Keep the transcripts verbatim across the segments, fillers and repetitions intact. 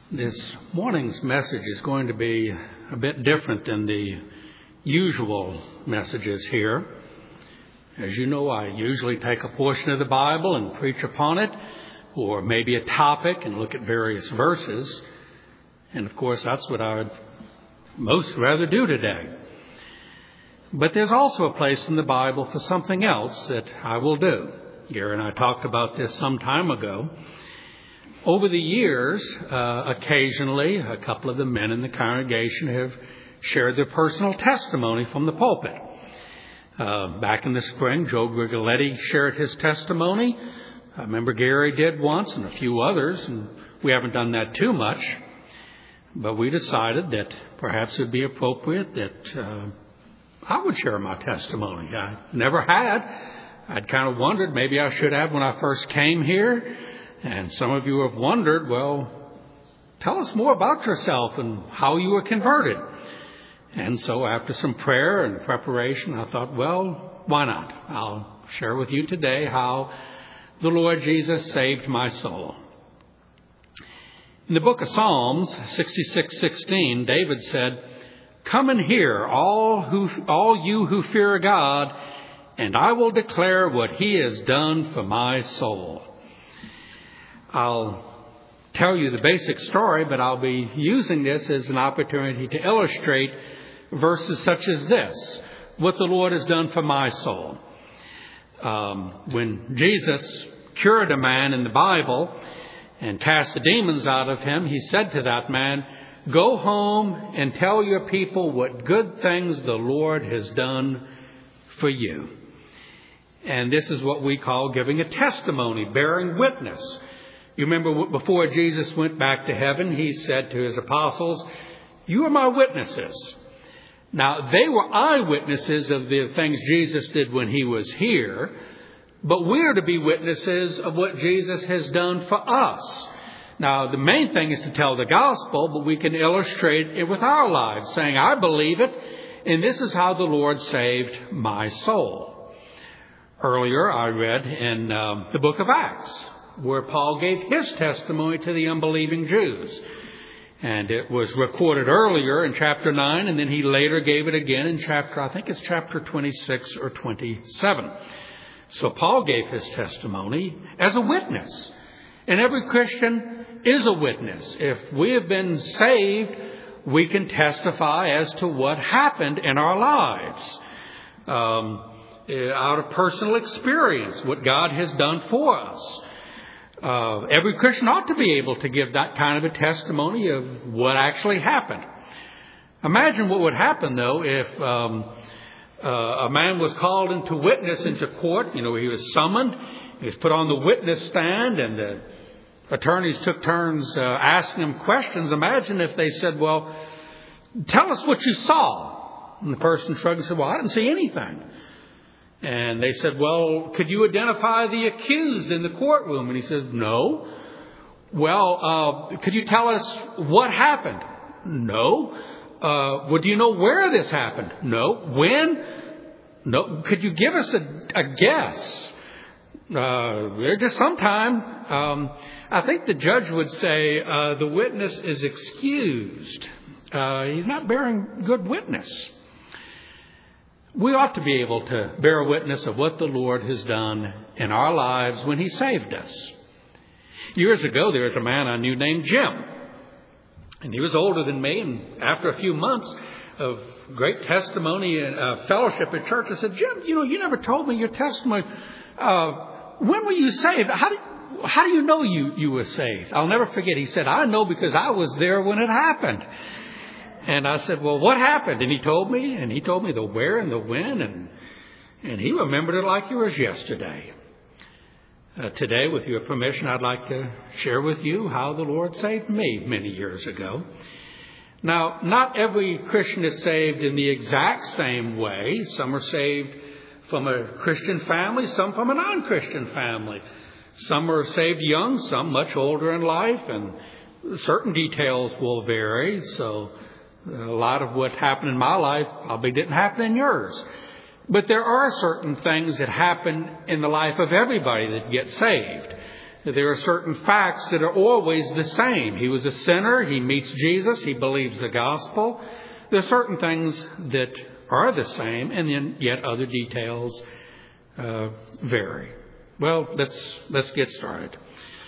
This morning's message is going to be a bit different than the usual messages here. As you know, I usually take a portion of the Bible and preach upon it, or maybe a topic and look at various verses. And of course, that's what I would most rather do today. But there's also a place in the Bible for something else that I will do. Gary and I talked about this some time ago. Over the years, uh, occasionally, a couple of the men in the congregation have shared their personal testimony from the pulpit. Uh, back in the spring, Joe Grigoletti shared his testimony. I remember Gary did once and a few others, and we haven't done that too much. But we decided that perhaps it would be appropriate that uh, I would share my testimony. I never had. I'd kind of wondered maybe I should have when I first came here. And some of you have wondered, well, tell us more about yourself and how you were converted. And so after some prayer and preparation, I thought, well, why not? I'll share with you today how the Lord Jesus saved my soul. In the book of Psalms, sixty-six sixteen, David said, "Come and hear, all who, all you who fear God, and I will declare what He has done for my soul." I'll tell you the basic story, but I'll be using this as an opportunity to illustrate verses such as this, what the Lord has done for my soul. Um, when Jesus cured a man in the Bible and cast the demons out of him, He said to that man, "Go home and tell your people what good things the Lord has done for you." And this is what we call giving a testimony, bearing witness. You remember before Jesus went back to heaven, He said to His apostles, "You are my witnesses." Now, they were eyewitnesses of the things Jesus did when He was here, but we're to be witnesses of what Jesus has done for us. Now, the main thing is to tell the gospel, but we can illustrate it with our lives, saying, "I believe it, and this is how the Lord saved my soul." Earlier, I read in um, the book of Acts, where Paul gave his testimony to the unbelieving Jews. And it was recorded earlier in chapter nine, and then he later gave it again in chapter, I think it's chapter twenty-six or twenty-seven. So Paul gave his testimony as a witness. And every Christian is a witness. If we have been saved, we can testify as to what happened in our lives. Um, out of personal experience, what God has done for us. Uh, every Christian ought to be able to give that kind of a testimony of what actually happened. Imagine what would happen, though, if um, uh, a man was called into witness into court. You know, he was summoned, he was put on the witness stand, and the attorneys took turns uh, asking him questions. Imagine if they said, "Well, tell us what you saw." And the person shrugged and said, "Well, I didn't see anything." And they said, "Well, could you identify the accused in the courtroom?" And he said, "No." "Well, uh, could you tell us what happened?" "No." Uh, well, do you know where this happened?" "No." "When?" "No." "Could you give us a, a guess?" Uh, just sometime. Um, I think the judge would say uh, the witness is excused. Uh, he's not bearing good witness. We ought to be able to bear witness of what the Lord has done in our lives when He saved us. Years ago, there was a man I knew named Jim. And he was older than me. And after a few months of great testimony and uh, fellowship at church, I said, "Jim, you know, you never told me your testimony. Uh, when were you saved? How do, how do you know you, you were saved?" I'll never forget. He said, "I know because I was there when it happened." And I said, "Well, what happened?" And he told me, and he told me the where and the when, and and he remembered it like it was yesterday. Uh, today, with your permission, I'd like to share with you how the Lord saved me many years ago. Now, not every Christian is saved in the exact same way. Some are saved from a Christian family, some from a non-Christian family. Some are saved young, some much older in life, and certain details will vary, so a lot of what happened in my life probably didn't happen in yours. But there are certain things that happen in the life of everybody that gets saved. there are certain facts that are always the same. He was a sinner. He meets Jesus. He believes the gospel. There are certain things that are the same, and then yet other details uh, vary. Well, let's let's get started.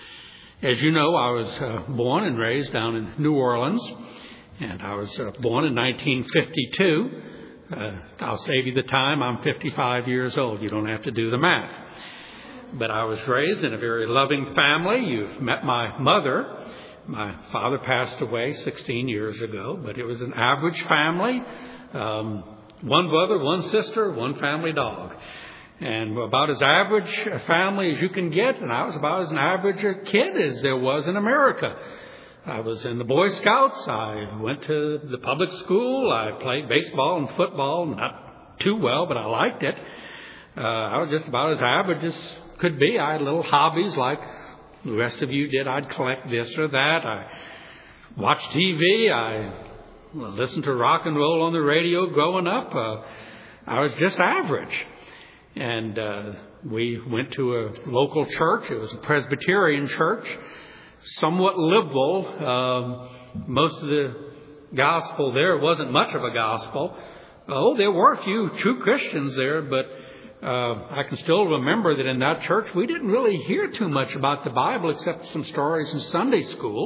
As you know, I was uh, born and raised down in New Orleans, and I was uh, born in nineteen fifty-two. Uh, I'll save you the time. I'm fifty-five years old. You don't have to do the math. But I was raised in a very loving family. You've met my mother. My father passed away sixteen years ago, but it was an average family. Um, one brother, one sister, one family dog. And about as average a family as you can get. And I was about as an average a kid as there was in America. I was in the Boy Scouts. I went to the public school. I played baseball and football. Not too well, but I liked it. Uh, I was just about as average as could be. I had little hobbies like the rest of you did. I'd collect this or that. I watched T V. I listened to rock and roll on the radio growing up. Uh, I was just average. And uh, we went to a local church. It was a Presbyterian church, somewhat liberal. Um, most of the gospel there wasn't much of a gospel. Oh, there were a few true Christians there, but Uh, I can still remember that in that church we didn't really hear too much about the Bible except some stories in Sunday school.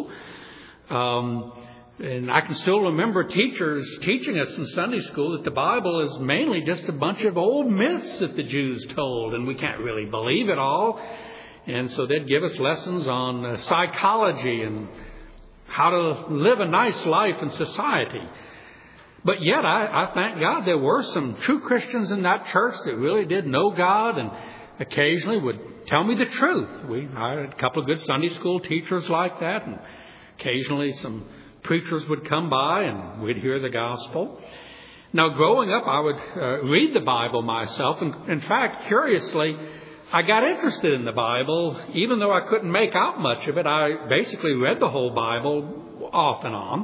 Um, and I can still remember teachers teaching us in Sunday school that the Bible is mainly just a bunch of old myths that the Jews told, and we can't really believe it all. And so they'd give us lessons on uh, psychology and how to live a nice life in society. But yet, I, I thank God there were some true Christians in that church that really did know God and occasionally would tell me the truth. We I had a couple of good Sunday school teachers like that, and occasionally some preachers would come by and we'd hear the gospel. Now, growing up, I would uh, read the Bible myself. And in fact, curiously, I got interested in the Bible. Even though I couldn't make out much of it, I basically read the whole Bible off and on.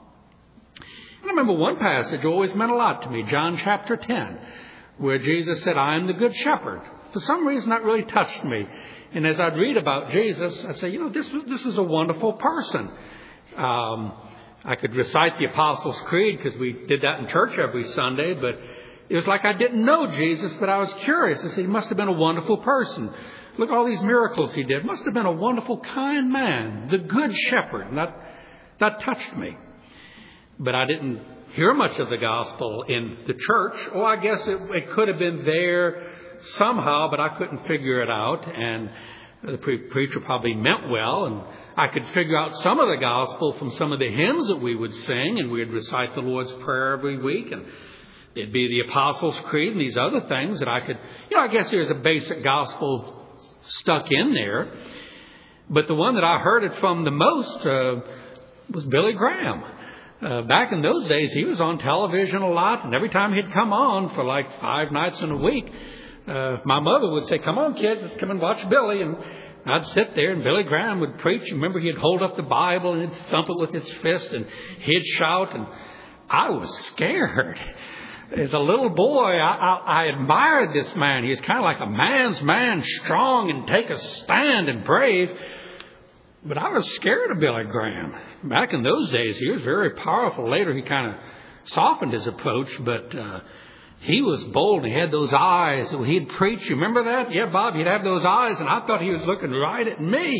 I remember one passage always meant a lot to me, John chapter ten, where Jesus said, I am the good shepherd. For some reason, that really touched me. And as I'd read about Jesus, I'd say, you know, this, this is a wonderful person. Um, I could recite the Apostles' Creed because we did that in church every Sunday, but it was like I didn't know Jesus, but I was curious. I said, he must have been a wonderful person. Look at all these miracles he did. Must have been a wonderful, kind man, the good shepherd. And that, that touched me. But I didn't hear much of the gospel in the church. Oh, I guess it, it could have been there somehow, but I couldn't figure it out. And the pre- preacher probably meant well. And I could figure out some of the gospel from some of the hymns that we would sing. And we'd recite the Lord's Prayer every week. And it'd be the Apostles' Creed and these other things that I could, you know, I guess there's a basic gospel stuck in there. But the one that I heard it from the most uh, was Billy Graham. Uh, back in those days, he was on television a lot, and every time he'd come on for like five nights in a week, uh, my mother would say, come on, kids, let's come and watch Billy. And I'd sit there, and Billy Graham would preach. Remember, he'd hold up the Bible, and he'd thump it with his fist, and he'd shout, and I was scared. As a little boy, I, I, I admired this man. He was kind of like a man's man, strong and take a stand and brave. But I was scared of Billy Graham. Back in those days, he was very powerful. Later, he kind of softened his approach, but uh, he was bold. He had those eyes. When he'd preach, you remember that? Yeah, Bob, he'd have those eyes, and I thought he was looking right at me,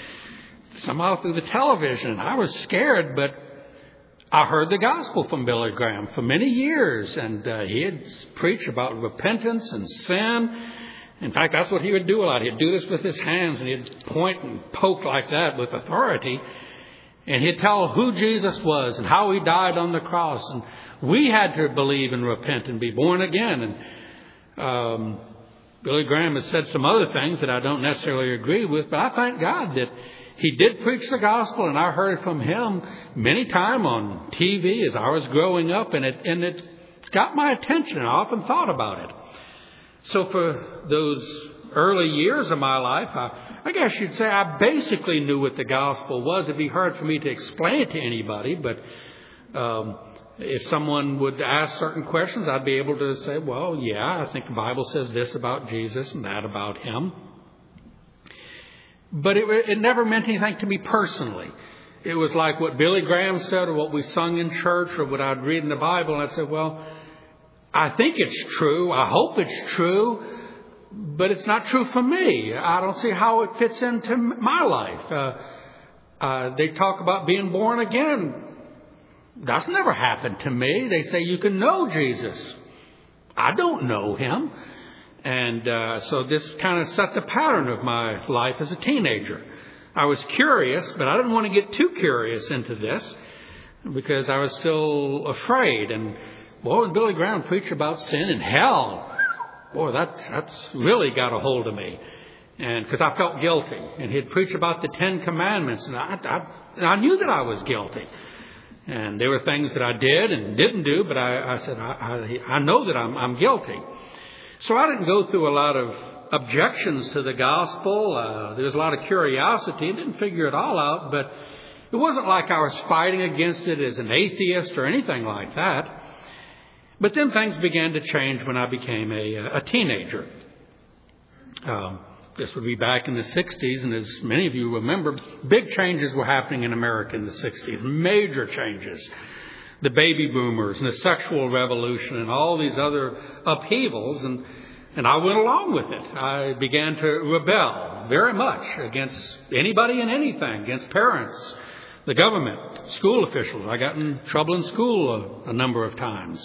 somehow through the television. I was scared, but I heard the gospel from Billy Graham for many years, and uh, he had preached about repentance and sin. In fact, that's what he would do a lot. He'd do this with his hands, and he'd point and poke like that with authority. And he'd tell who Jesus was and how he died on the cross. And we had to believe and repent and be born again. And um, Billy Graham has said some other things that I don't necessarily agree with, but I thank God that he did preach the gospel, and I heard it from him many times on T V as I was growing up, and it and it got my attention. I often thought about it. So for those early years of my life, I, I guess you'd say I basically knew what the gospel was. It'd be hard for me to explain it to anybody, but um, if someone would ask certain questions, I'd be able to say, well, yeah, I think the Bible says this about Jesus and that about him. But it, it never meant anything to me personally. It was like what Billy Graham said or what we sung in church or what I'd read in the Bible. And I'd say, well, I think it's true. I hope it's true. But it's not true for me. I don't see how it fits into my life. Uh, uh, they talk about being born again. That's never happened to me. They say you can know Jesus. I don't know him. And uh, so this kind of set the pattern of my life as a teenager. I was curious, but I didn't want to get too curious into this because I was still afraid. And boy, when Billy Graham preached about sin and hell, boy, that's, that's really got a hold of me. And because I felt guilty. And he'd preach about the Ten Commandments, and I, I, and I knew that I was guilty. And there were things that I did and didn't do, but I, I said, I, I, I know that I'm, I'm guilty. So I didn't go through a lot of objections to the gospel. Uh, there was a lot of curiosity. I didn't figure it all out, but it wasn't like I was fighting against it as an atheist or anything like that. But then things began to change when I became a, a teenager. Um, this would be back in the sixties, and as many of you remember, big changes were happening in America in the sixties, major changes. The baby boomers and the sexual revolution and all these other upheavals, and and I went along with it. I began to rebel very much against anybody and anything, against parents, the government, school officials. I got in trouble in school a, a number of times.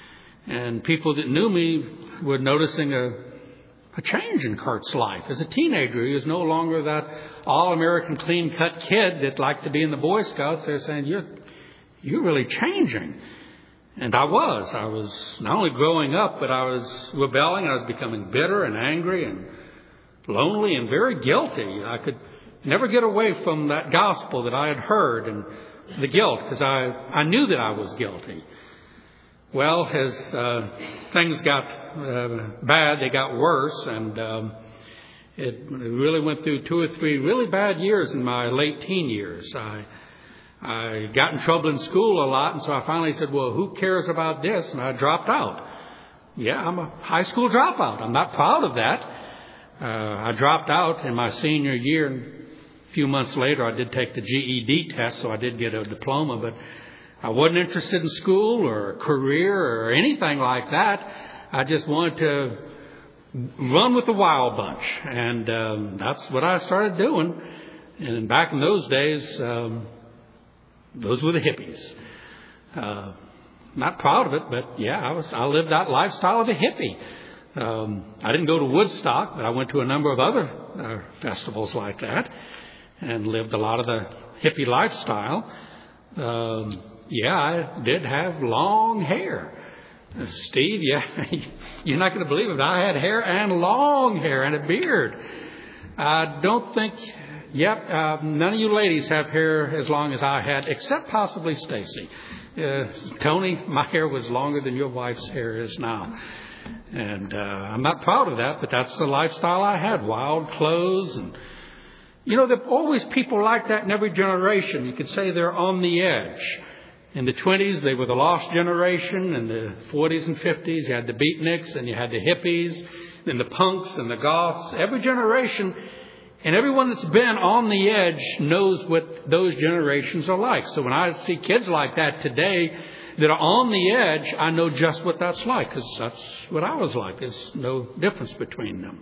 And people that knew me were noticing a, a change in Kurt's life. As a teenager, he was no longer that all-American clean-cut kid that liked to be in the Boy Scouts. They were saying, you're You're really changing. And I was. I was not only growing up, but I was rebelling. I was becoming bitter and angry and lonely and very guilty. I could never get away from that gospel that I had heard and the guilt, because I, I knew that I was guilty. Well, as uh, things got uh, bad, they got worse, and um, it really went through two or three really bad years in my late teen years. I I got in trouble in school a lot, and so I finally said, well, who cares about this? And I dropped out. Yeah, I'm a high school dropout. I'm not proud of that. Uh, I dropped out in my senior year, and a few months later I did take the G E D test, so I did get a diploma, but I wasn't interested in school or a career or anything like that. I just wanted to run with the wild bunch, and um, that's what I started doing. And back in those days, um, those were the hippies. Uh, not proud of it, but yeah, I was. I lived that lifestyle of a hippie. Um, I didn't go to Woodstock, but I went to a number of other uh, festivals like that, and lived a lot of the hippie lifestyle. Um, yeah, I did have long hair. Uh, Steve, yeah, you're not going to believe it. I had hair and long hair and a beard. I don't think. Yep, uh, none of you ladies have hair as long as I had, except possibly Stacy. Uh, Tony, my hair was longer than your wife's hair is now. And uh, I'm not proud of that, but that's the lifestyle I had. Wild clothes. And, you know, there are always people like that in every generation. You could say they're on the edge. In the twenties, they were the lost generation. In the forties and fifties, you had the beatniks and you had the hippies and the punks and the goths. Every generation. And everyone that's been on the edge knows what those generations are like. So when I see kids like that today that are on the edge, I know just what that's like, because that's what I was like. There's no difference between them.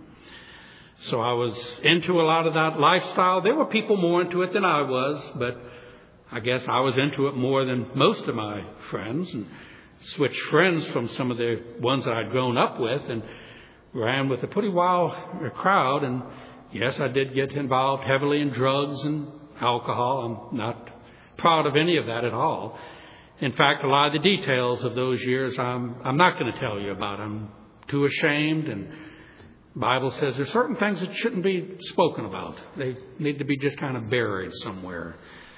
So I was into a lot of that lifestyle. There were people more into it than I was, but I guess I was into it more than most of my friends, and switched friends from some of the ones that I'd grown up with, and ran with a pretty wild crowd. And yes, I did get involved heavily in drugs and alcohol. I'm not proud of any of that at all. In fact, a lot of the details of those years I'm I'm not going to tell you about. I'm too ashamed, and the Bible says there's certain things that shouldn't be spoken about. They need to be just kind of buried somewhere.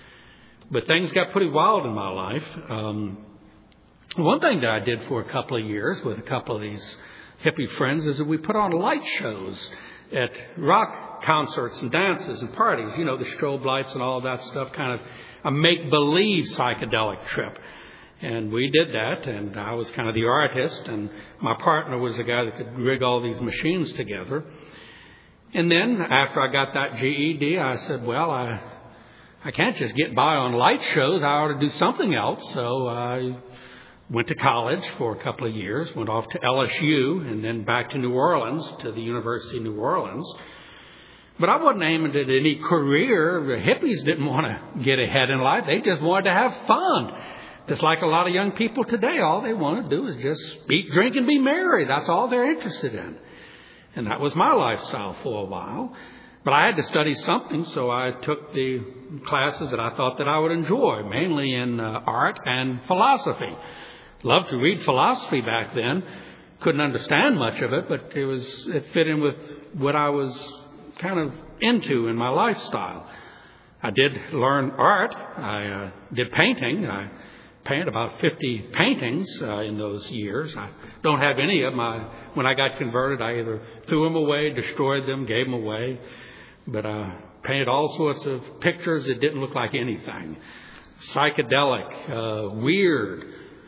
But things got pretty wild in my life. Um, one thing that I did for a couple of years with a couple of these hippie friends is that we put on light shows at rock concerts and dances and parties, you know, the strobe lights and all of that stuff, kind of a make-believe psychedelic trip. And we did that, and I was kind of the artist, and my partner was the guy that could rig all these machines together. And then after I got that G E D, I said, well, I I can't just get by on light shows. I ought to do something else. So I went to college for a couple of years, went off to L S U and then back to New Orleans, to the University of New Orleans. But I wasn't aiming at any career. The hippies didn't want to get ahead in life. They just wanted to have fun. Just like a lot of young people today, all they want to do is just eat, drink, and be merry. That's all they're interested in. And that was my lifestyle for a while. But I had to study something, so I took the classes that I thought that I would enjoy, mainly in uh, art and philosophy. Loved to read philosophy back then. Couldn't understand much of it, but it was it fit in with what I was kind of into in my lifestyle. I did learn art. I uh, did painting. I painted about fifty paintings uh, in those years. I don't have any of them. I, when I got converted, I either threw them away, destroyed them, gave them away. But I painted all sorts of pictures that didn't look like anything. Psychedelic, uh, weird.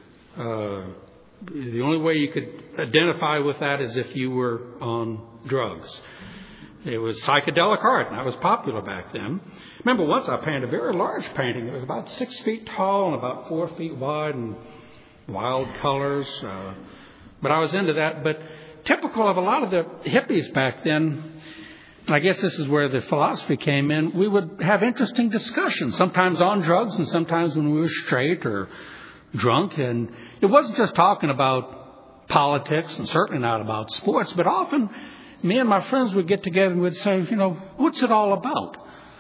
Uh, the only way you could identify with that is if you were on drugs. It was psychedelic art, and that was popular back then. Remember, once I painted a very large painting. It was about six feet tall and about four feet wide and wild colors. Uh, but I was into that. But typical of a lot of the hippies back then, and I guess this is where the philosophy came in, we would have interesting discussions, sometimes on drugs and sometimes when we were straight or drunk. And it wasn't just talking about politics and certainly not about sports, but often me and my friends would get together and would say, you know, what's it all about?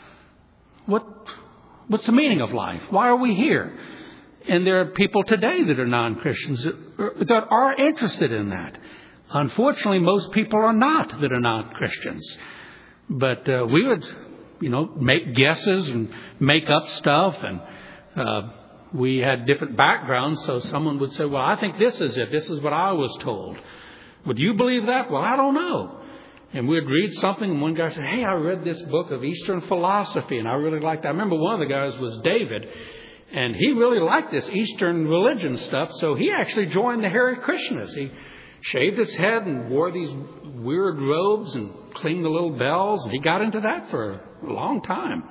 What, what's the meaning of life? Why are we here? And there are people today that are non-Christians that are, that are interested in that. Unfortunately, most people are not that are non-Christians. But uh, we would, you know, make guesses and make up stuff. And uh, we had different backgrounds. So someone would say, well, I think this is it. This is what I was told. Would you believe that? Well, I don't know. And we'd read something, and one guy said, hey, I read this book of Eastern philosophy, and I really liked it. I remember one of the guys was David, and he really liked this Eastern religion stuff, so he actually joined the Hare Krishnas. He shaved his head and wore these weird robes and clinged the little bells, and he got into that for a long time.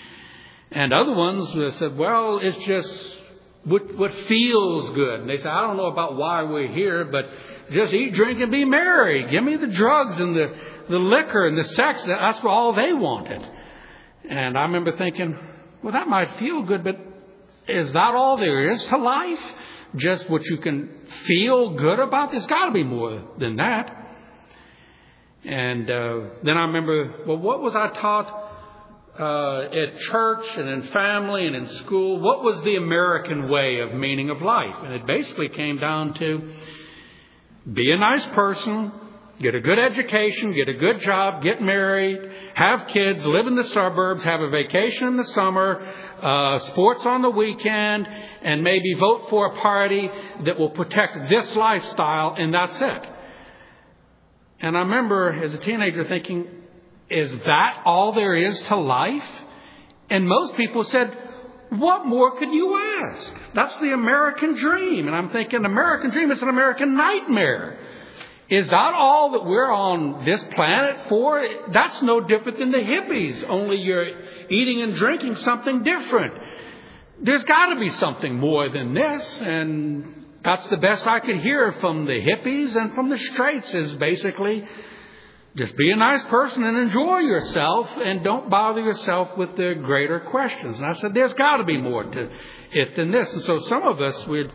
And other ones said, well, it's just what, what feels good. And they said, I don't know about why we're here, but just eat, drink, and be merry. Give me the drugs and the, the liquor and the sex. That's what all they wanted. And I remember thinking, well, that might feel good, but is that all there is to life? Just what you can feel good about? There's got to be more than that. And uh, then I remember, well, what was I taught uh, at church and in family and in school? What was the American way of meaning of life? And it basically came down to be a nice person, get a good education, get a good job, get married, have kids, live in the suburbs, have a vacation in the summer, uh, sports on the weekend, and maybe vote for a party that will protect this lifestyle, and that's it. And I remember as a teenager thinking, is that all there is to life? And most people said, what more could you ask? That's the American dream. And I'm thinking, American dream is an American nightmare. Is that all that we're on this planet for? That's no different than the hippies, only you're eating and drinking something different. There's got to be something more than this. And that's the best I could hear from the hippies and from the straights is basically just be a nice person and enjoy yourself and don't bother yourself with the greater questions. And I said, there's got to be more to it than this. And so some of us, we'd,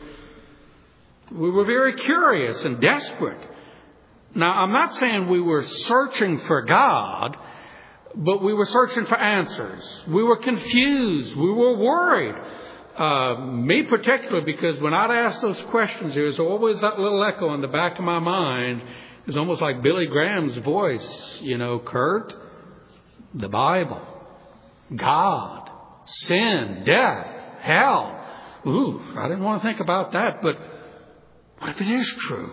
we were very curious and desperate. Now, I'm not saying we were searching for God, but we were searching for answers. We were confused. We were worried. Uh, me particularly, because when I'd ask those questions, there was always that little echo in the back of my mind. It was almost like Billy Graham's voice, you know, Kurt, the Bible, God, sin, death, hell. Ooh, I didn't want to think about that, but what if it is true?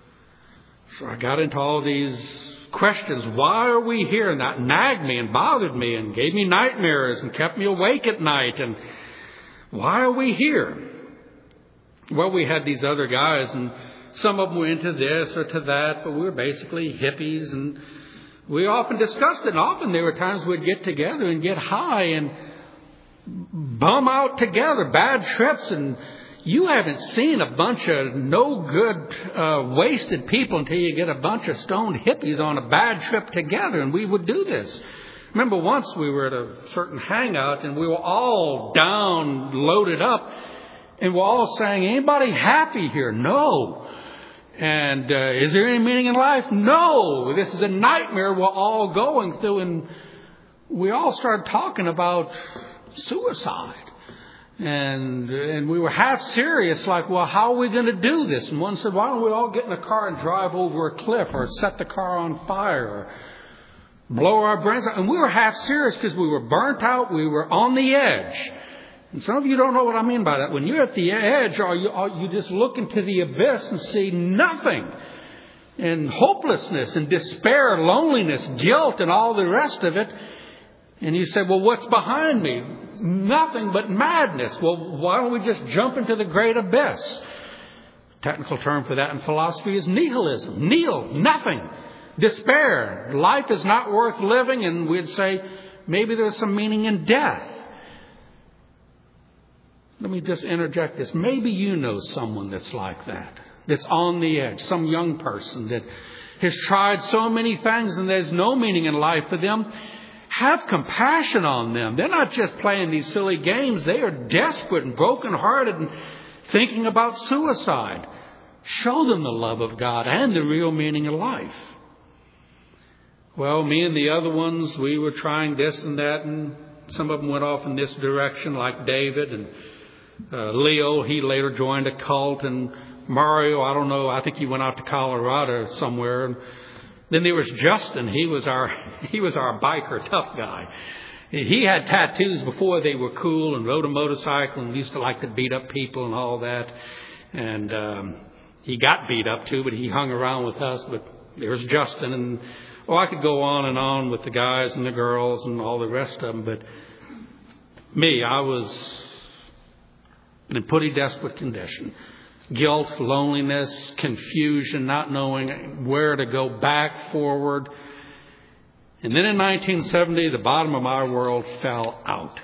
So I got into all these questions. Why are we here? And that nagged me and bothered me and gave me nightmares and kept me awake at night. And why are we here? Well, we had these other guys, and some of them were into this or to that, but we were basically hippies and we often discussed it, and often there were times we'd get together and get high and bum out together, bad trips, and you haven't seen a bunch of no good, uh, wasted people until you get a bunch of stoned hippies on a bad trip together, and we would do this. Remember once we were at a certain hangout and we were all down, loaded up, and we're all saying, anybody happy here? No. And uh, is there any meaning in life? No. This is a nightmare we're all going through. And we all started talking about suicide. And and we were half serious, like, well, how are we going to do this? And one said, why don't we all get in a car and drive over a cliff, or set the car on fire, or blow our brains out? And we were half serious because we were burnt out. We were on the edge. And some of you don't know what I mean by that. When you're at the edge, or you, or you just look into the abyss and see nothing, and hopelessness and despair, loneliness, guilt, and all the rest of it. And you say, well, what's behind me? Nothing but madness. Well, why don't we just jump into the great abyss? Technical term for that in philosophy is nihilism. Nihil, nothing. Despair. Life is not worth living, and we'd say maybe there's some meaning in death. Let me just interject this. Maybe you know someone that's like that, that's on the edge, some young person that has tried so many things and there's no meaning in life for them. Have compassion on them. They're not just playing these silly games. They are desperate and brokenhearted and thinking about suicide. Show them the love of God and the real meaning of life. Well, me and the other ones, we were trying this and that, and some of them went off in this direction, like David and uh, Leo. He later joined a cult, and Mario, I don't know, I think he went out to Colorado somewhere. And then there was Justin. He was our he was our biker tough guy. He had tattoos before they were cool, and rode a motorcycle, and used to like to beat up people and all that. And um, he got beat up too, but he hung around with us. But there was Justin, and oh, I could go on and on with the guys and the girls and all the rest of them. But me, I was in a pretty desperate condition. Guilt, loneliness, confusion, not knowing where to go back, forward. And then in nineteen seventy, the bottom of my world fell out.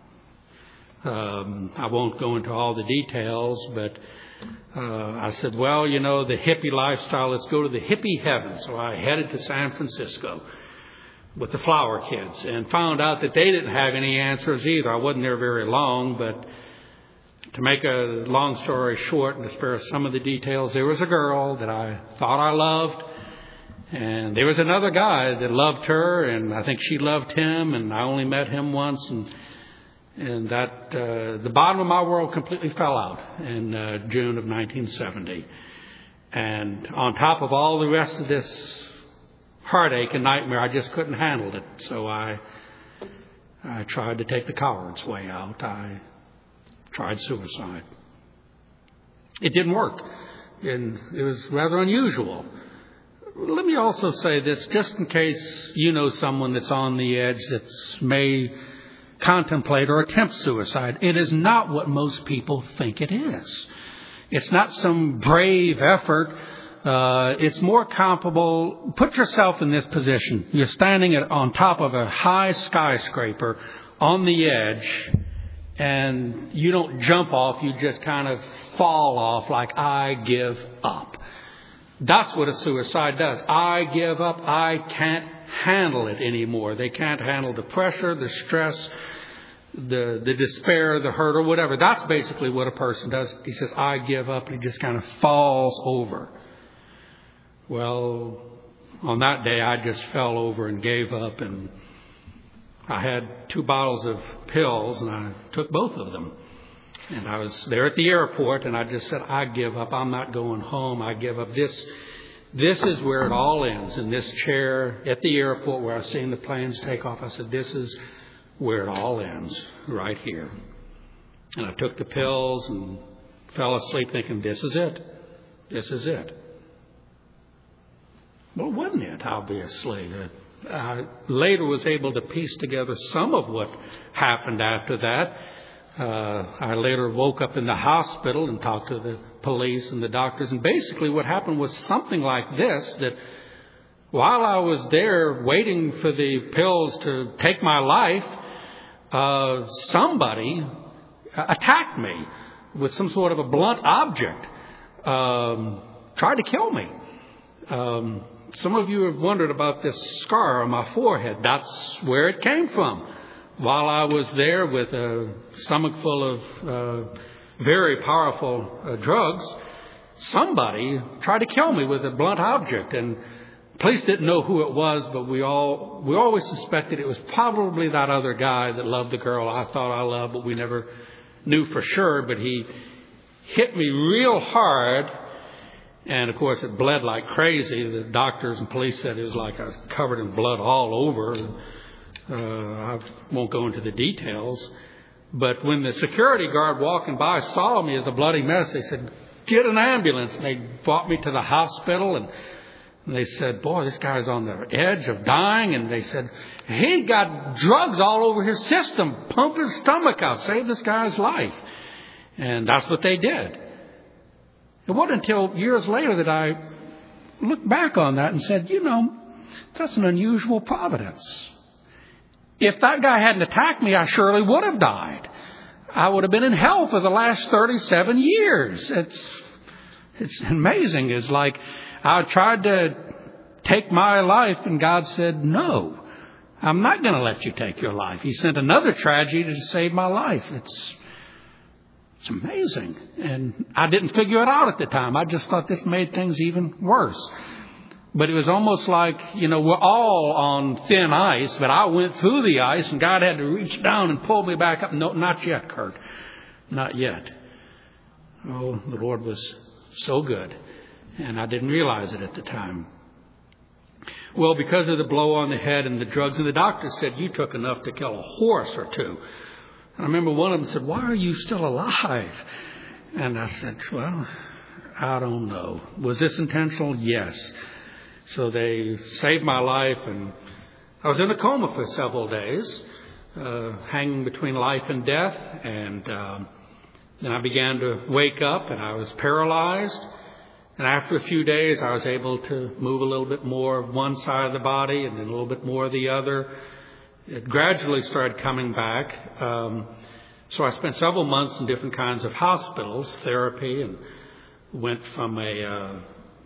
Um, I won't go into all the details, but uh, I said, well, you know, the hippie lifestyle, let's go to the hippie heaven. So I headed to San Francisco with the Flower Kids, and found out that they didn't have any answers either. I wasn't there very long, but to make a long story short and to spare some of the details, there was a girl that I thought I loved, and there was another guy that loved her, and I think she loved him, and I only met him once, and and that uh, the bottom of my world completely fell out in uh, June of nineteen seventy. And on top of all the rest of this heartache and nightmare, I just couldn't handle it. So I I tried to take the coward's way out. I tried suicide. It didn't work, and it was rather unusual. Let me also say this, just in case you know someone that's on the edge that may contemplate or attempt suicide. It is not what most people think it is. It's not some brave effort. Uh, it's more comparable. Put yourself in this position. You're standing at, on top of a high skyscraper on the edge, and you don't jump off, you just kind of fall off like, I give up. That's what a suicide does. I give up. I can't handle it anymore. They can't handle the pressure, the stress, the the despair, the hurt, or whatever. That's basically what a person does. He says, I give up, and he just kind of falls over. Well, on that day, I just fell over and gave up, and I had two bottles of pills, and I took both of them. And I was there at the airport, and I just said, I give up. I'm not going home. I give up. This this is where it all ends, in this chair at the airport where I was seeing the planes take off. I said, this is where it all ends, right here. And I took the pills and fell asleep thinking, this is it. This is it. Well, wasn't it, obviously? I later was able to piece together some of what happened after that. Uh, I later woke up in the hospital and talked to the police and the doctors. And basically what happened was something like this, that while I was there waiting for the pills to take my life, uh, somebody attacked me with some sort of a blunt object, um, tried to kill me. Um, some of you have wondered about this scar on my forehead. That's where it came from. While I was there with a stomach full of uh, very powerful uh, drugs, somebody tried to kill me with a blunt object. And the police didn't know who it was, but we all we always suspected it was probably that other guy that loved the girl I thought I loved, but we never knew for sure. But he hit me real hard, and of course it bled like crazy. The doctors and police said it was like I was covered in blood all over. Uh, I won't go into the details. But when the security guard walking by saw me as a bloody mess, they said, "Get an ambulance." And they brought me to the hospital, and And they said, "Boy, this guy's on the edge of dying." And they said, "He got drugs all over his system. Pump his stomach out. Save this guy's life." And that's what they did. It wasn't until years later that I looked back on that and said, you know, that's an unusual providence. If that guy hadn't attacked me, I surely would have died. I would have been in hell for the last thirty-seven years. It's, it's amazing. It's like I tried to take my life, and God said, "No, I'm not going to let you take your life." He sent another tragedy to save my life. It's it's amazing. And I didn't figure it out at the time. I just thought this made things even worse. But it was almost like, you know, we're all on thin ice, but I went through the ice, and God had to reach down and pull me back up. No, not yet, Kurt. Not yet. Oh, the Lord was so good. And I didn't realize it at the time. Well, because of the blow on the head and the drugs, and the doctor said, "You took enough to kill a horse or two." And I remember one of them said, "Why are you still alive?" And I said, "Well, I don't know. Was this intentional? Yes." So they saved my life, and I was in a coma for several days, uh, hanging between life and death. And um, then I began to wake up, and I was paralyzed. And after a few days, I was able to move a little bit more of one side of the body and then a little bit more of the other. It gradually started coming back. Um, so I spent several months in different kinds of hospitals, therapy, and went from a uh,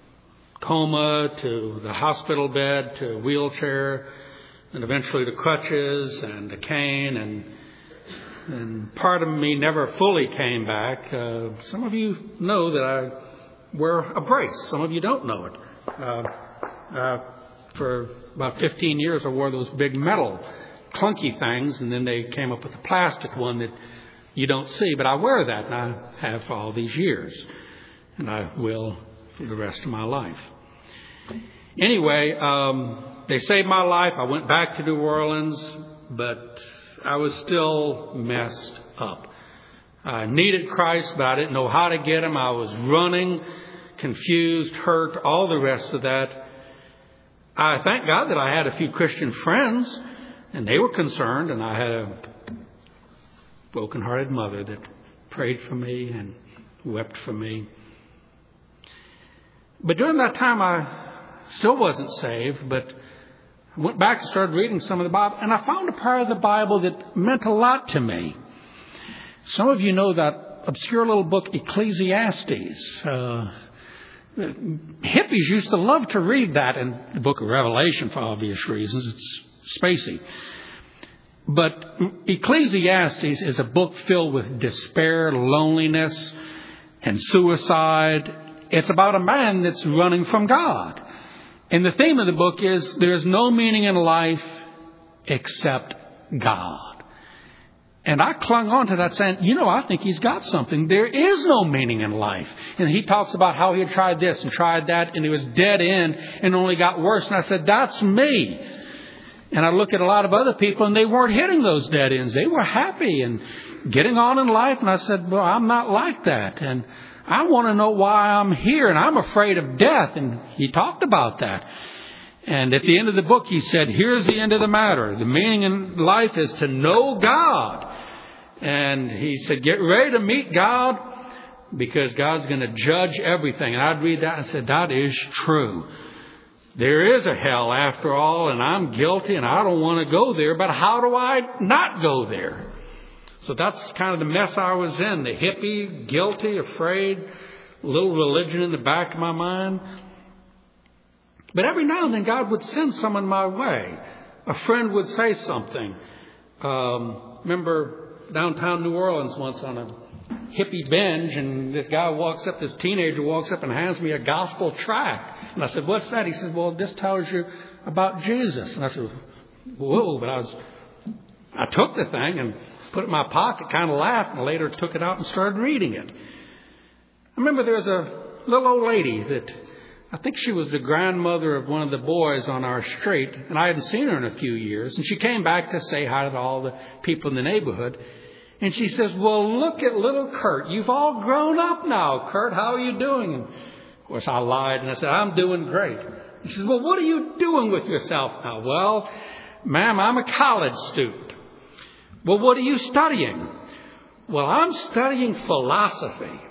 coma to the hospital bed to a wheelchair, and eventually to crutches and a cane. And, and part of me never fully came back. Uh, some of you know that I wear a brace. Some of you don't know it. Uh, uh, for about fifteen years, I wore those big metal clunky things, and then they came up with a plastic one that you don't see. But I wear that, and I have for all these years, and I will for the rest of my life. Anyway, um, they saved my life. I went back to New Orleans, but I was still messed up. I needed Christ, but I didn't know how to get him. I was running, confused, hurt, all the rest of that. I thank God that I had a few Christian friends, and they were concerned, and I had a broken-hearted mother that prayed for me and wept for me. But during that time, I still wasn't saved, but I went back and started reading some of the Bible, and I found a part of the Bible that meant a lot to me. Some of you know that obscure little book, Ecclesiastes. Uh, hippies used to love to read that, in the book of Revelation for obvious reasons. It's spacey. But Ecclesiastes is a book filled with despair, loneliness, and suicide. It's about a man that's running from God. And the theme of the book is there's no meaning in life except God. And I clung on to that saying, you know, I think he's got something. There is no meaning in life. And he talks about how he had tried this and tried that, and it was dead end and only got worse. And I said, that's me. And I look at a lot of other people, and they weren't hitting those dead ends. They were happy and getting on in life. And I said, well, I'm not like that. And I want to know why I'm here, and I'm afraid of death. And he talked about that. And at the end of the book, he said, here's the end of the matter. The meaning in life is to know God. And he said, get ready to meet God, because God's going to judge everything. And I'd read that and said, that is true. there is a hell after all, and I'm guilty, and I don't want to go there, but how do I not go there? So that's kind of the mess I was in, the hippie, guilty, afraid, a little religion in the back of my mind. But every now and then God would send someone my way. A friend would say something. Um, remember downtown New Orleans once on a hippie binge, and this guy walks up, this teenager walks up and hands me a gospel tract. And I said, what's that? He said, well, this tells you about Jesus. And I said, whoa, but I was, I took the thing and put it in my pocket, kind of laughed, and later took it out and started reading it. I remember there was a little old lady that, I think she was the grandmother of one of the boys on our street, and I hadn't seen her in a few years. And she came back to say hi to all the people in the neighborhood. And she says, well, look at little Kurt. You've all grown up now, Kurt. How are you doing? And of course, I lied, and I said, I'm doing great. And she says, well, what are you doing with yourself now? Well, ma'am, I'm a college student. Well, what are you studying? Well, I'm studying philosophy.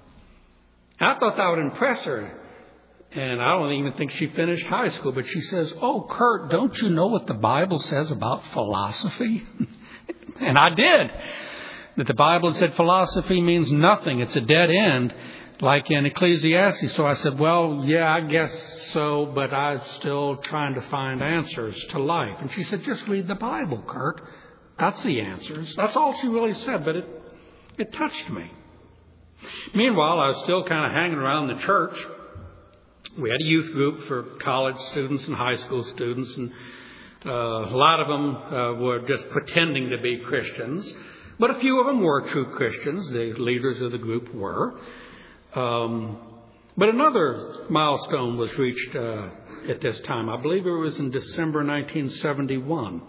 I thought that would impress her. And I don't even think she finished high school. But she says, oh, Kurt, don't you know what the Bible says about philosophy? And I did. That the Bible said philosophy means nothing. It's a dead end, like in Ecclesiastes. So I said, well, yeah, I guess so, but I'm still trying to find answers to life. And she said, just read the Bible, Kurt. That's the answers. That's all she really said, but it, it touched me. Meanwhile, I was still kind of hanging around the church. We had a youth group for college students and high school students, and uh, a lot of them uh, were just pretending to be Christians, but a few of them were true Christians. The leaders of the group were. Um, but another milestone was reached uh, at this time. I believe it was in December nineteen seventy-one.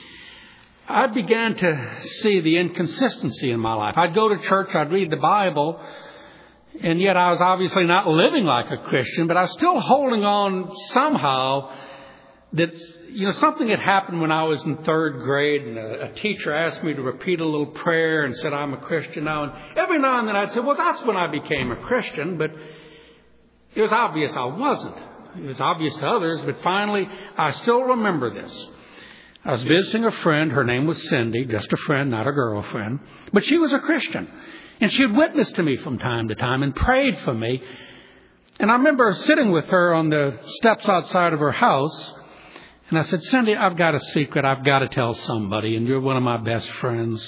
I began to see the inconsistency in my life. I'd go to church, I'd read the Bible, and yet I was obviously not living like a Christian, but I was still holding on somehow that, you know, something had happened when I was in third grade, and a, a teacher asked me to repeat a little prayer and said, I'm a Christian now. And every now and then I'd say, well, that's when I became a Christian, but it was obvious I wasn't. It was obvious to others, but finally I still remember this. I was visiting a friend. Her name was Cindy, just a friend, not a girlfriend. But she was a Christian. And she had witnessed to me from time to time and prayed for me. And I remember sitting with her on the steps outside of her house. And I said, Cindy, I've got a secret. I've got to tell somebody. And you're one of my best friends.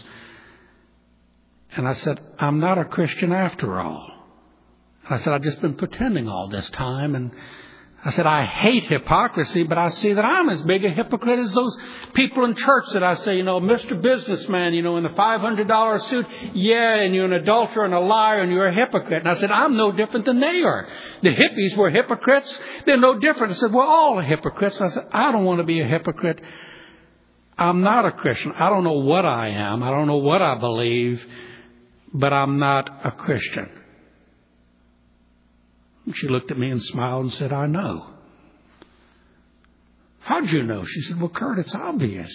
And I said, I'm not a Christian after all. And I said, I've just been pretending all this time. And I said, I hate hypocrisy, but I see that I'm as big a hypocrite as those people in church that I say, you know, Mister Businessman, you know, in the five hundred dollars suit. Yeah, and you're an adulterer and a liar and you're a hypocrite. And I said, I'm no different than they are. The hippies were hypocrites. They're no different. I said, we're all hypocrites. I said, I don't want to be a hypocrite. I'm not a Christian. I don't know what I am. I don't know what I believe, but I'm not a Christian. She looked at me and smiled and said, I know. How'd you know? She said, well, Kurt, it's obvious.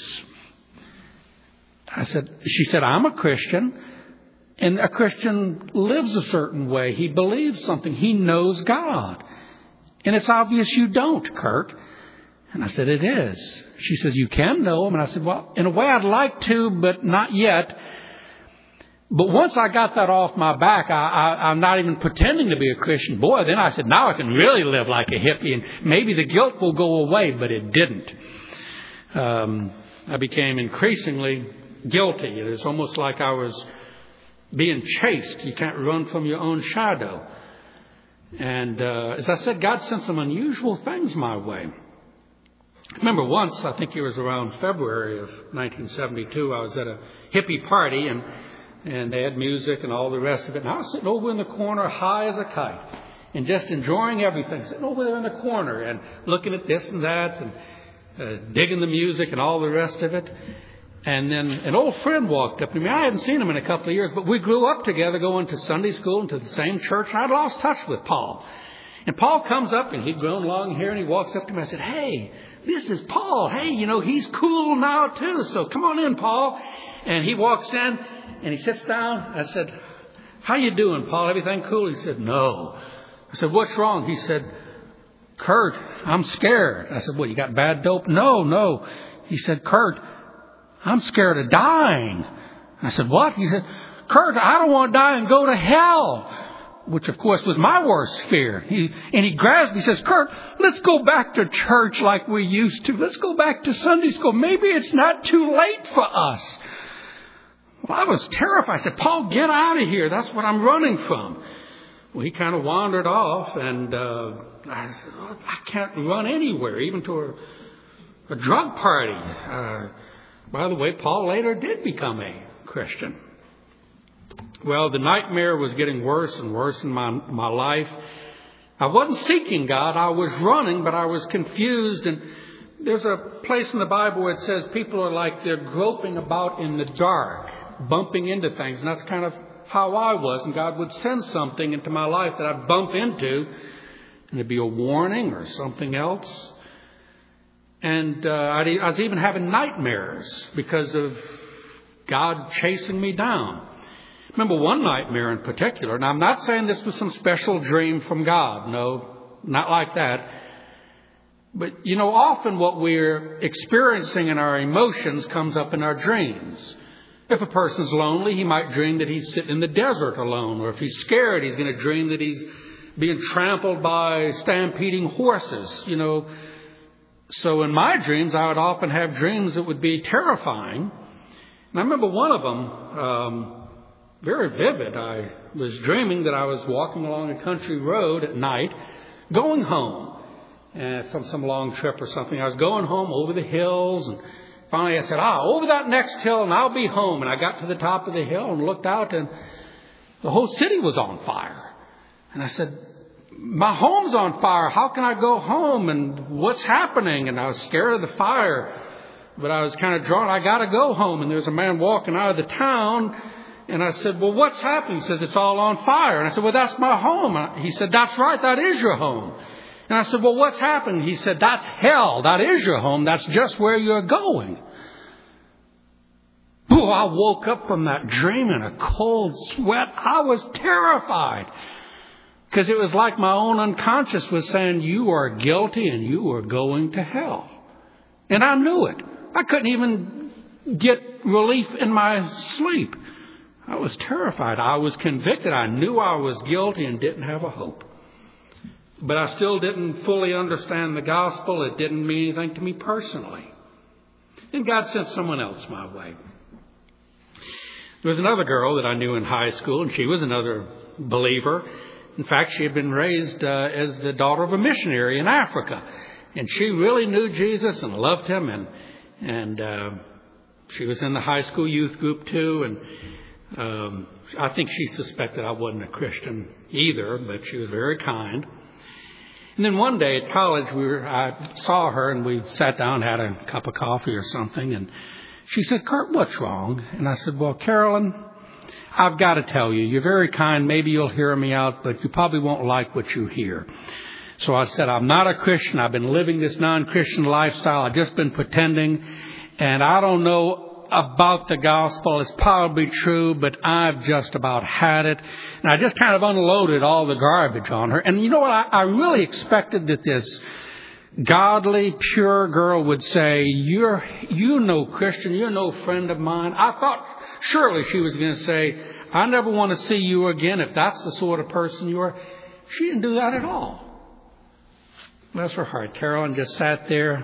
I said, she said, I'm a Christian, and a Christian lives a certain way. He believes something. He knows God. And it's obvious you don't, Kurt. And I said, it is. She says, you can know him. And I said, well, in a way I'd like to, but not yet. But once I got that off my back, I, I, I'm not even pretending to be a Christian. Boy, then I said, now I can really live like a hippie, and maybe the guilt will go away, but it didn't. Um, I became increasingly guilty. It was almost like I was being chased. You can't run from your own shadow. And uh, as I said, God sent some unusual things my way. I remember once, I think it was around February of nineteen seventy-two, I was at a hippie party, and And they had music and all the rest of it. And I was sitting over in the corner, high as a kite, and just enjoying everything. Sitting over there in the corner and looking at this and that, and uh, digging the music and all the rest of it. And then an old friend walked up to me. I hadn't seen him in a couple of years, but we grew up together, going to Sunday school and to the same church. And I'd lost touch with Paul. And Paul comes up, and he'd grown long hair, and he walks up to me. I said, hey, this is Paul. Hey, you know, he's cool now too. So come on in, Paul. And he walks in. And he sits down. I said, how you doing, Paul? Everything cool? He said, no. I said, what's wrong? He said, Kurt, I'm scared. I said, what, you got bad dope? No, no. He said, Kurt, I'm scared of dying. I said, what? He said, Kurt, I don't want to die and go to hell. Which, of course, was my worst fear. He, and he grabs me, he says, Kurt, let's go back to church like we used to. Let's go back to Sunday school. Maybe it's not too late for us. Well, I was terrified. I said, Paul, get out of here. That's what I'm running from. Well, he kind of wandered off, and uh, I said, oh, I can't run anywhere, even to a, a drug party. Uh, by the way, Paul later did become a Christian. Well, the nightmare was getting worse and worse in my, my life. I wasn't seeking God. I was running, but I was confused. And there's a place in the Bible where it says people are like they're groping about in the dark, bumping into things. And that's kind of how I was. And God would send something into my life that I'd bump into. And it'd be a warning or something else. And uh, I'd, I was even having nightmares because of God chasing me down. Remember one nightmare in particular. Now, I'm not saying this was some special dream from God. No, not like that. But, you know, often what we're experiencing in our emotions comes up in our dreams. If a person's lonely, he might dream that he's sitting in the desert alone. Or if he's scared, he's going to dream that he's being trampled by stampeding horses, you know. So in my dreams, I would often have dreams that would be terrifying. And I remember one of them, um, very vivid. I was dreaming that I was walking along a country road at night, going home uh, from some long trip or something. I was going home over the hills, and finally I said, ah, over that next hill, and I'll be home. And I got to the top of the hill and looked out, and the whole city was on fire. And I said, my home's on fire. How can I go home? And what's happening? And I was scared of the fire, but I was kind of drawn. I got to go home. And there's a man walking out of the town. And I said, well, what's happening? He says, it's all on fire. And I said, well, that's my home. And he said, that's right. That is your home. And I said, well, what's happening? He said, that's hell. That is your home. That's just where you're going. Oh, I woke up from that dream in a cold sweat. I was terrified. Because it was like my own unconscious was saying, you are guilty and you are going to hell. And I knew it. I couldn't even get relief in my sleep. I was terrified. I was convicted. I knew I was guilty and didn't have a hope. But I still didn't fully understand the gospel. It didn't mean anything to me personally. And God sent someone else my way. There was another girl that I knew in high school, and she was another believer. In fact, she had been raised uh, as the daughter of a missionary in Africa. And she really knew Jesus and loved him. And, and uh, she was in the high school youth group too. And Um, I think she suspected I wasn't a Christian either, but she was very kind. And then one day at college, we were, I saw her and we sat down, had a cup of coffee or something. And she said, Kurt, what's wrong? And I said, well, Carolyn, I've got to tell you, you're very kind. Maybe you'll hear me out, but you probably won't like what you hear. So I said, I'm not a Christian. I've been living this non-Christian lifestyle. I've just been pretending. And I don't know about the gospel. It's probably true, but I've just about had it. And I just kind of unloaded all the garbage on her. And you know what? I, I really expected that this godly, pure girl would say, you're, you no Christian, you're no friend of mine. I thought surely she was going to say, I never want to see you again if that's the sort of person you are. She didn't do that at all. Bless her heart. Carolyn just sat there.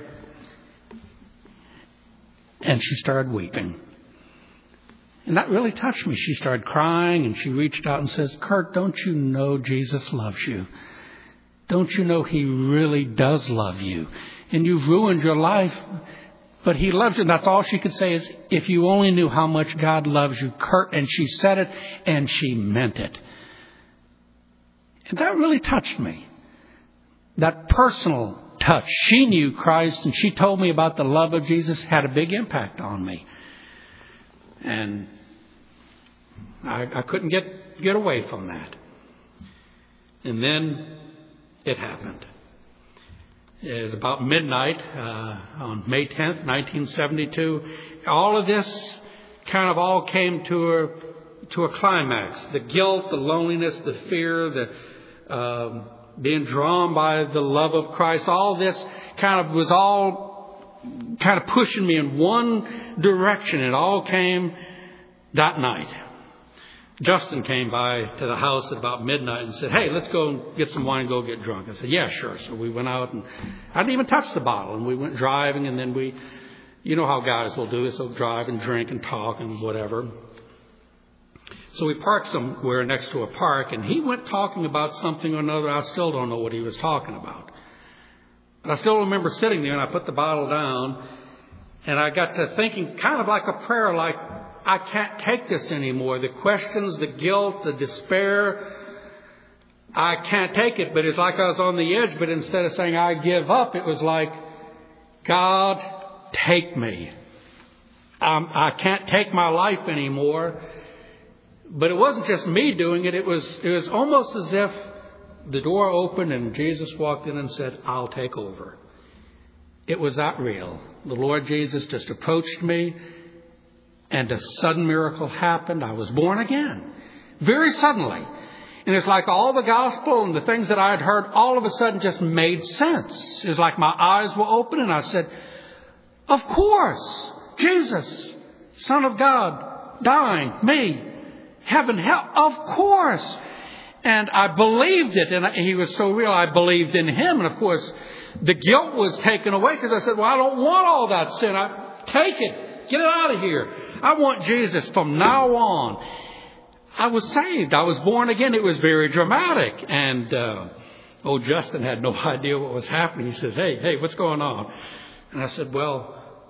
And she started weeping. And that really touched me. She started crying and she reached out and says, Kurt, don't you know Jesus loves you? Don't you know he really does love you? And you've ruined your life, but he loves you. And that's all she could say is, if you only knew how much God loves you, Kurt. And she said it and she meant it. And that really touched me. That personal touch. She knew Christ and she told me about the love of Jesus, had a big impact on me. And I, I couldn't get, get away from that. And then it happened. It was about midnight uh, on May tenth, nineteen seventy-two. All of this kind of all came to a, to a climax. The guilt, the loneliness, the fear, the... Um, being drawn by the love of Christ. All this kind of was all kind of pushing me in one direction. It all came that night. Justin came by to the house at about midnight and said, "Hey, let's go and get some wine and go get drunk." I said, "Yeah, sure." So we went out, and I didn't even touch the bottle. And we went driving, and then we, you know how guys will do this, they'll drive and drink and talk and whatever. So we parked somewhere next to a park, and he went talking about something or another. I still don't know what he was talking about. But I still remember sitting there, and I put the bottle down, and I got to thinking kind of like a prayer, like, I can't take this anymore. The questions, the guilt, the despair, I can't take it. But it's like I was on the edge, but instead of saying I give up, it was like, God, take me. Um, I can't take my life anymore. But it wasn't just me doing it. It was, it was almost as if the door opened and Jesus walked in and said, "I'll take over." It was that real. The Lord Jesus just approached me, and a sudden miracle happened. I was born again. Very suddenly. And it's like all the gospel and the things that I had heard all of a sudden just made sense. It was like my eyes were open, and I said, "Of course, Jesus, Son of God, dying, me, heaven, hell, of course." And I believed it, and he was so real, I believed in him. And of course, the guilt was taken away, because I said, "Well, I don't want all that sin. I take it. Get it out of here. I want Jesus from now on." I was saved. I was born again. It was very dramatic. And uh, old Justin had no idea what was happening. He says, "Hey, hey, what's going on?" And I said, "Well,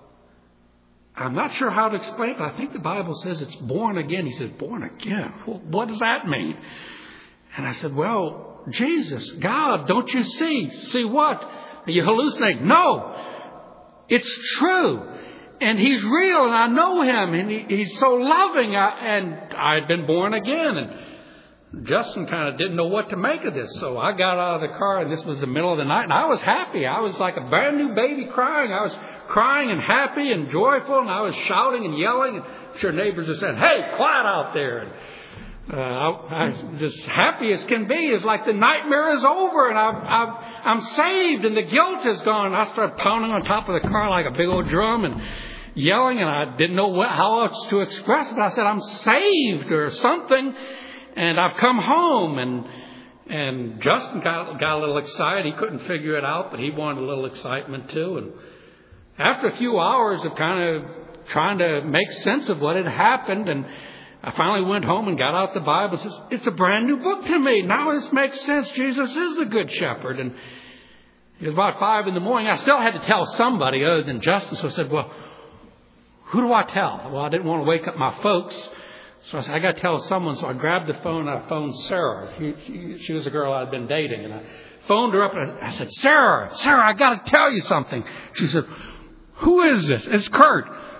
I'm not sure how to explain it, but I think the Bible says it's born again." He said, "Born again? Well, what does that mean?" And I said, "Well, Jesus, God, don't you see? See what? Are you hallucinating?" "No, it's true. And he's real, and I know him, and he, he's so loving." I, and I had been born again. And Justin kind of didn't know what to make of this. So I got out of the car, and this was the middle of the night, and I was happy. I was like a brand new baby crying. I was crying and happy and joyful, and I was shouting and yelling. And I'm sure neighbors were saying, "Hey, quiet out there." And uh, I, I just happy as can be. It's like the nightmare is over, and I've, I've, I'm saved, and the guilt is gone. And I started pounding on top of the car like a big old drum and yelling, and I didn't know what, how else to express it. But I said, "I'm saved," or something, and I've come home. And and Justin got, got a little excited. He couldn't figure it out, but he wanted a little excitement too. And after a few hours of kind of trying to make sense of what had happened, and I finally went home and got out the Bible. It says, "It's a brand new book to me. Now this makes sense. Jesus is the good shepherd." And it was about five in the morning. I still had to tell somebody other than Justin. So I said, "Well, who do I tell?" Well, I didn't want to wake up my folks. So I said, "I got to tell someone." So I grabbed the phone and I phoned Sarah. She, she, she was a girl I'd been dating. And I phoned her up and I, I said, Sarah, Sarah, I got to tell you something." She said, "Who is this?" "It's Kurt."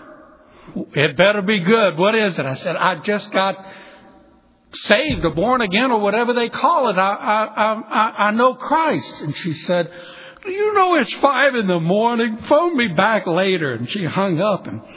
"It better be good. What is it?" I said, "I just got saved or born again or whatever they call it. I, I, I, I know Christ." And she said, "Do you know it's five in the morning? Phone me back later." And she hung up. And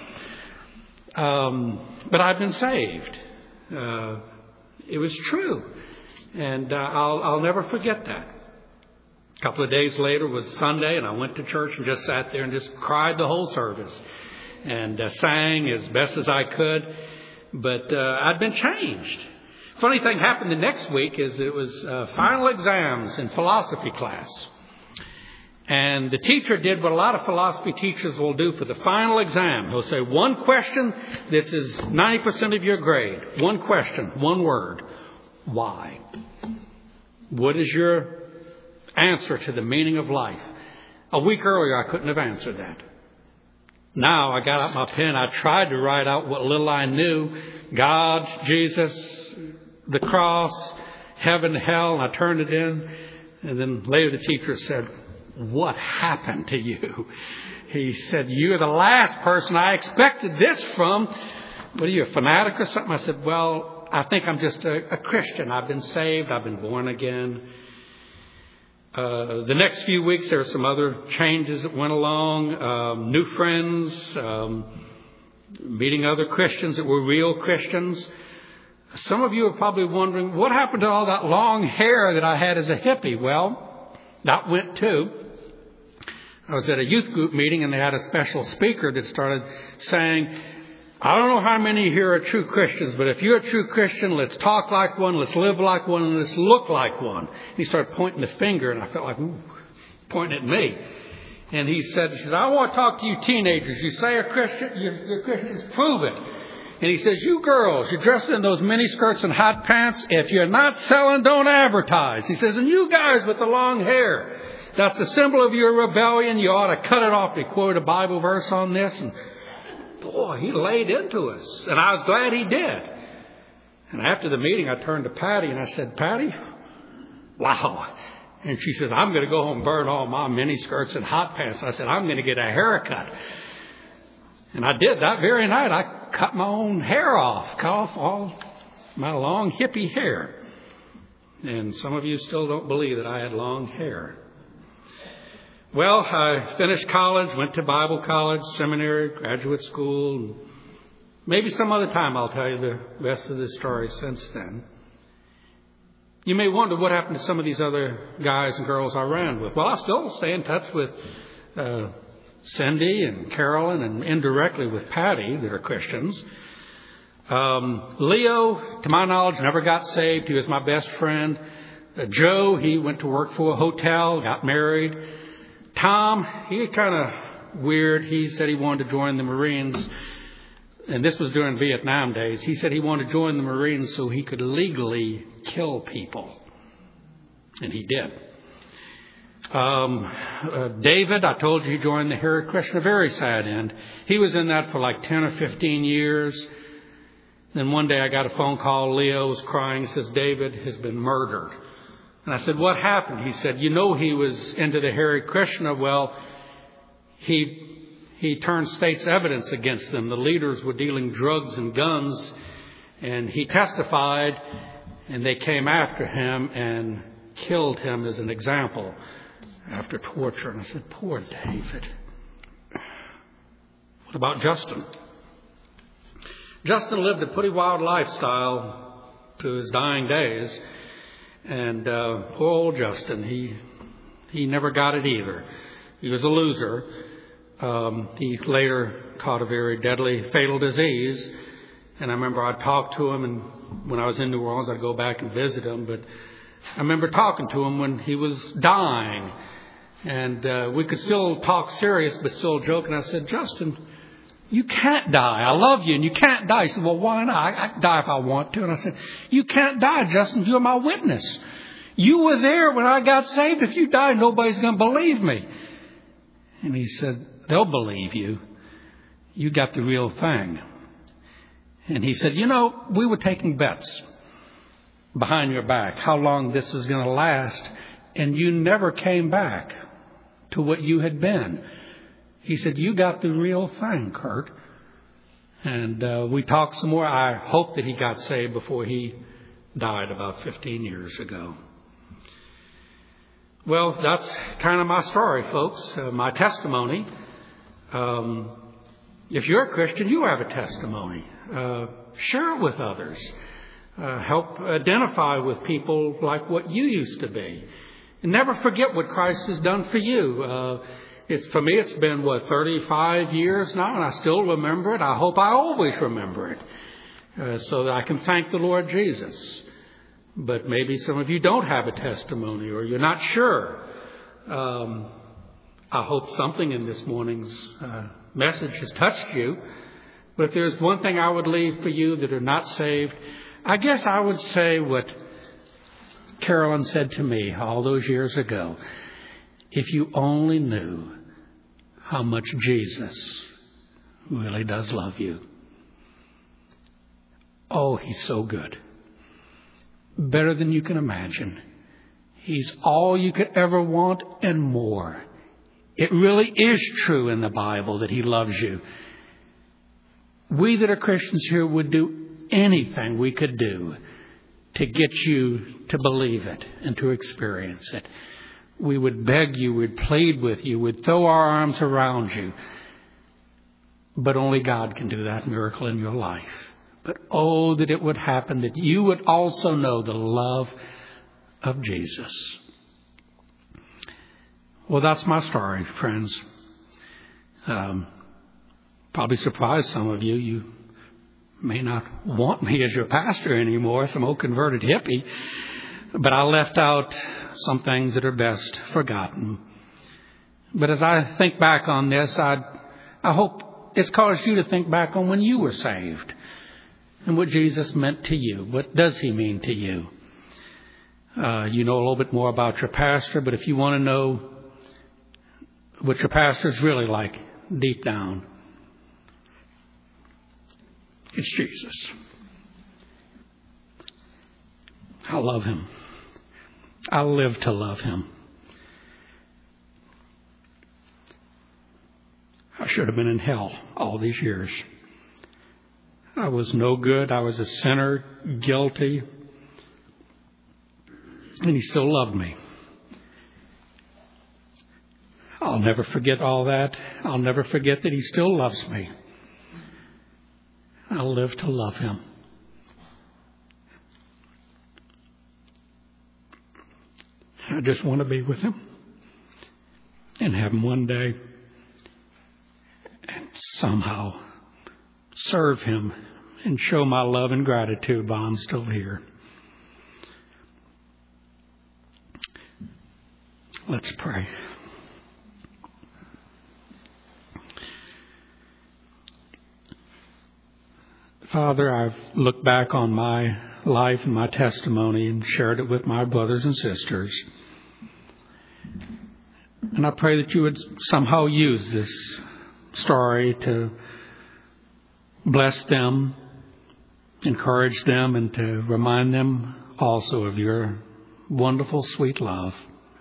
um, but I've been saved. Uh, it was true, and uh, I'll, I'll never forget that. A couple of days later was Sunday, and I went to church and just sat there and just cried the whole service. And uh, sang as best as I could. But uh, I'd been changed. Funny thing happened the next week is it was uh, final exams in philosophy class. And the teacher did what a lot of philosophy teachers will do for the final exam. He'll say, "One question, this is ninety percent of your grade. One question, one word. Why? What is your answer to the meaning of life?" A week earlier, I couldn't have answered that. Now I got out my pen. I tried to write out what little I knew. God, Jesus, the cross, heaven, hell. And I turned it in. And then later the teacher said, "What happened to you?" He said, "You're the last person I expected this from. What are you, a fanatic or something?" I said, "Well, I think I'm just a, a Christian. I've been saved. I've been born again." Uh, the next few weeks, there were some other changes that went along. Um, new friends, um, meeting other Christians that were real Christians. Some of you are probably wondering, what happened to all that long hair that I had as a hippie? Well, that went too. I was at a youth group meeting and they had a special speaker that started saying, I don't know how many here are true Christians, but if you're a true Christian, let's talk like one, let's live like one, and let's look like one. And he started pointing the finger, and I felt like, ooh, pointing at me. And he said, he says, I want to talk to you teenagers. You say you're Christian, you're, you're Christians, prove it. And he says, you girls, you're dressed in those mini skirts and hot pants. If you're not selling, don't advertise. He says, and you guys with the long hair, that's a symbol of your rebellion. You ought to cut it off. He quoted a Bible verse on this, and boy, he laid into us, and I was glad he did. And after the meeting, I turned to Patty, and I said, Patty, wow. And she says, I'm going to go home and burn all my mini skirts and hot pants. I said, I'm going to get a haircut. And I did that very night. I cut my own hair off, cut off all my long hippie hair. And some of you still don't believe that I had long hair. Well, I finished college, went to Bible college, seminary, graduate school. Maybe some other time I'll tell you the rest of the story since then. You may wonder what happened to some of these other guys and girls I ran with. Well, I still stay in touch with uh, Cindy and Carolyn and indirectly with Patty that are Christians. Um, Leo, to my knowledge, never got saved. He was my best friend. Uh, Joe, he went to work for a hotel, got married. Tom, he kind of weird. He said he wanted to join the Marines. And this was during Vietnam days. He said he wanted to join the Marines so he could legally kill people. And he did. Um, uh, David, I told you he joined the Hare Krishna, a very sad end. He was in that for like ten or fifteen years. Then one day I got a phone call. Leo was crying. He says, David has been murdered. And I said, what happened? He said, you know, he was into the Hare Krishna. Well, he he turned state's evidence against them. The leaders were dealing drugs and guns. And he testified, and they came after him and killed him as an example after torture. And I said, poor David. What about Justin? Justin lived a pretty wild lifestyle to his dying days. And uh, poor old Justin, he he never got it either. He was a loser. Um, he later caught a very deadly, fatal disease. And I remember I'd talk to him, and when I was in New Orleans, I'd go back and visit him. But I remember talking to him when he was dying. And uh, we could still talk serious, but still joke. And I said, Justin, you can't die. I love you, and you can't die. He said, well, why not? I, I can die if I want to. And I said, you can't die, Justin. You're my witness. You were there when I got saved. If you die, nobody's going to believe me. And he said, they'll believe you. You got the real thing. And he said, you know, we were taking bets behind your back, how long this is going to last. And you never came back to what you had been. He said, you got the real thing, Kurt. And uh, we talked some more. I hope that he got saved before he died about fifteen years ago. Well, that's kind of my story, folks, uh, my testimony. Um, if you're a Christian, you have a testimony. Uh, share it with others. Uh, help identify with people like what you used to be. And never forget what Christ has done for you. Uh, It's, for me, it's been, what, thirty-five years now, and I still remember it. I hope I always remember it uh, so that I can thank the Lord Jesus. But maybe some of you don't have a testimony or you're not sure. Um, I hope something in this morning's uh, message has touched you. But if there's one thing I would leave for you that are not saved, I guess I would say what Carolyn said to me all those years ago. If you only knew how much Jesus really does love you. Oh, he's so good. Better than you can imagine. He's all you could ever want and more. It really is true in the Bible that he loves you. We that are Christians here would do anything we could do to get you to believe it and to experience it. We would beg you, we'd plead with you, we'd throw our arms around you. But only God can do that miracle in your life. But oh, that it would happen that you would also know the love of Jesus. Well, that's my story, friends. Um, probably surprised some of you. You may not want me as your pastor anymore, some old converted hippie. But I left out some things that are best forgotten. But as I think back on this, I, I hope it's caused you to think back on when you were saved and what Jesus meant to you. What does he mean to you? Uh, you know a little bit more about your pastor, but if you want to know what your pastor is really like deep down, it's Jesus. I love him. I live to love him. I should have been in hell all these years. I was no good. I was a sinner, guilty. And he still loved me. I'll never forget all that. I'll never forget that he still loves me. I'll live to love him. I just want to be with him and have him one day and somehow serve him and show my love and gratitude while I'm still here. Let's pray. Father, I've looked back on my life and my testimony and shared it with my brothers and sisters. And I pray that you would somehow use this story to bless them, encourage them, and to remind them also of your wonderful, sweet love.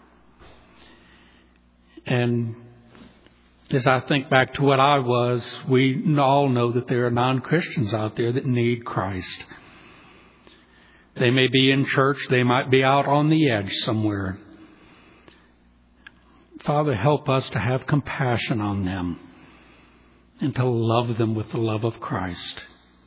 And as I think back to what I was, we all know that there are non-Christians out there that need Christ. They may be in church. They might be out on the edge somewhere. Father, help us to have compassion on them and to love them with the love of Christ.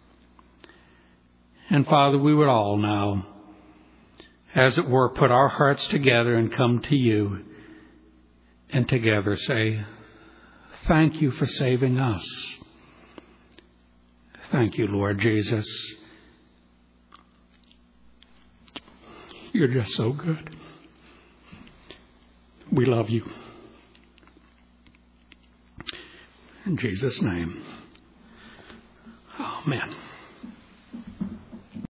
And Father, we would all now, as it were, put our hearts together and come to you and together say, thank you for saving us. Thank you, Lord Jesus. You're just so good. We love you. In Jesus' name. Amen.